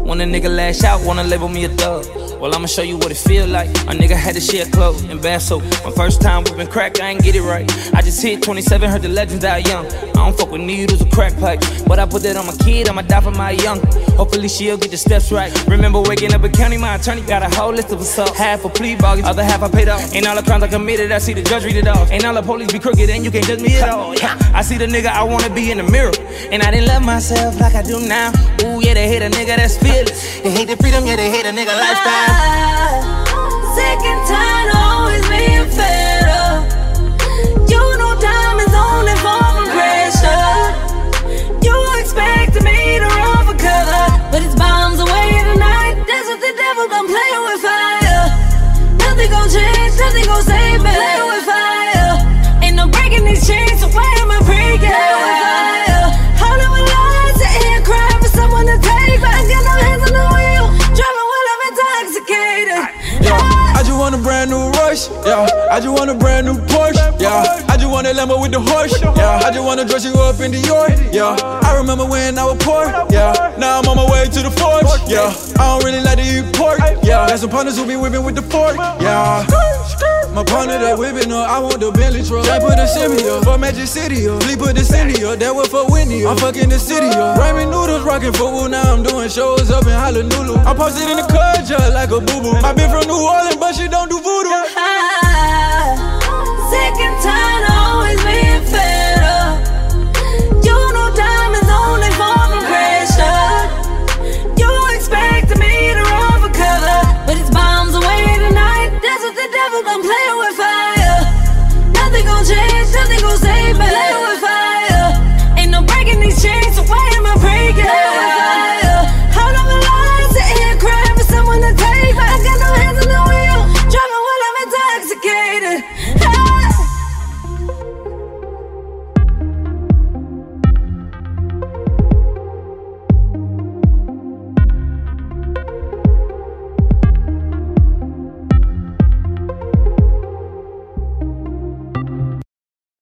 When a nigga lash out, wanna label me a thug. Well, I'ma show you what it feel like. A nigga had to share clothes and bath soap. My first time whipping crack, I ain't get it right. I just hit 27, heard the legends die young. I don't fuck with needles or crack pipes, but I put that on my kid, I'ma die for my young. Hopefully she'll get the steps right. Remember waking up in county, my attorney got a whole list of assaults. Half for plea bargains, other half I paid off. Ain't all the crimes I committed, I see the judge read it off. Ain't all the police be crooked and you can't judge me at all. I see the nigga I wanna be in the mirror, and I didn't love myself like I do now. Ooh, yeah, they hate a nigga that's fearless. They hate the freedom, yeah, they hate a nigga lifestyle. Sick and tired of always being fed up. You know diamonds only fall from pressure. You expected me to run for cover, but it's bombs away tonight. That's what the devil done playing with fire. Nothing gon' change, nothing gon' save me. Playing with fire. Ain't no breaking these chains, so why am I breaking? Playing with fire. Hold up a line, sitting here crying for someone to take, but I got no hands on the wheel. Driving while I'm intoxicated. I just want a brand new rush, yeah. I just want a brand new Porsche, yeah. I just want a Lambo with the horse, yeah. I just wanna dress you up in Dior, yeah. I remember when I was poor, yeah. Now I'm on my way to the forge, yeah. I don't really like to eat pork, yeah. Got some partners who be whipping with the fork, yeah. My partner that whipping up, I want the Bentley truck. Jack put a shimmy up, for Magic City up. Lee put the Cindy up, that was for Whitney up. I'm fucking the city up. Ramen noodles, rocking football, now I'm doing shows up in Honolulu. I'm posted in the club just like a boo-boo. I been from New Orleans, but she don't do voodoo. Sick and tired